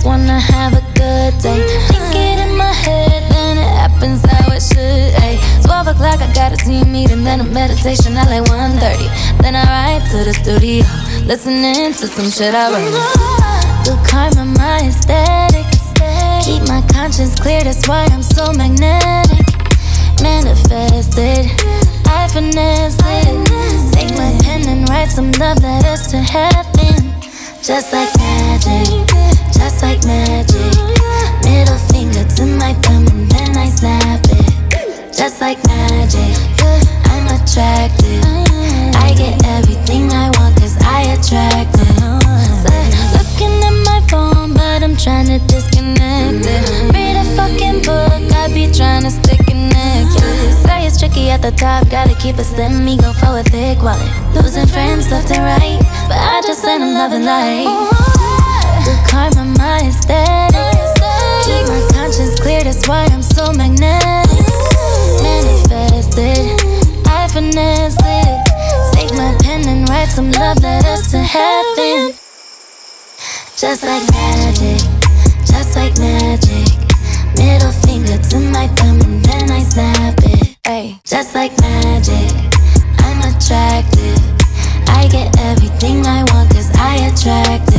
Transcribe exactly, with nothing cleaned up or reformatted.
just wanna have a good day. Think it in my head, then it happens how it should. Ay, twelve o'clock, I got a team meeting, then a meditation at like one thirty. Then I ride to the studio, listening to some shit I wrote. Good karma, my aesthetic. Keep my conscience clear, that's why I'm so magnetic. Manifested, I finesse it. Take my pen and write some love letters to heaven. Just like magic, just like magic. Middle finger to my thumb and then I snap it. Just like magic, I'm attracted. I get everything I want cause I attract it. So, looking at my phone but I'm trying to disconnect it. Read a fucking book, I be trying to stay connected. Say it's tricky at the top, gotta keep it slim, me go for a thick wallet. Losing friends left and right, but I just ain't a loving life. Good karma, my aesthetic. Keep my conscience clear, that's why I'm so magnetic. Manifested, I finesse it. Take my pen and write some love letters to heaven. Just like magic, just like magic. Middle finger to my thumb and then I snap it. Ay, just like magic, I'm attracted. I get everything I want cause I attract